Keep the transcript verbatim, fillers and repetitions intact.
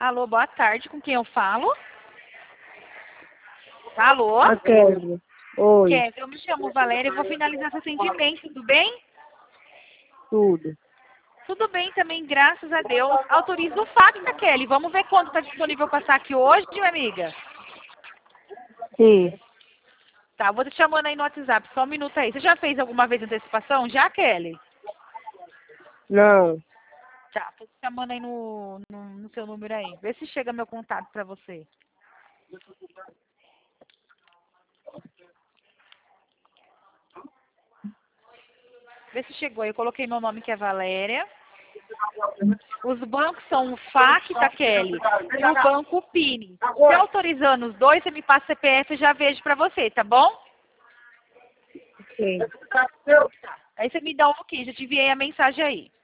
Alô, boa tarde. Com quem eu falo? Alô? A Kelly. Oi. Kelly, eu me chamo Valéria e vou finalizar seu atendimento, tudo bem? Tudo. Tudo bem também, graças a Deus. Autoriza o fax, tá, Kelly? Vamos ver quando está disponível passar aqui hoje, minha amiga? Sim. Tá, vou te chamando aí no WhatsApp, só um minuto aí. Você já fez alguma vez antecipação? Já, Kelly? Não. Tá, tô te chamando aí no, no, no seu número aí. Vê se chega meu contato pra você. Vê se chegou aí. Eu coloquei meu nome que é Valéria. Os bancos são o F A C, tá, Kelly? E o banco Pini. Se autorizando os dois, você me passa C P F e já vejo pra você, tá bom? Sim. Aí você me dá um ok, já te enviei a mensagem aí.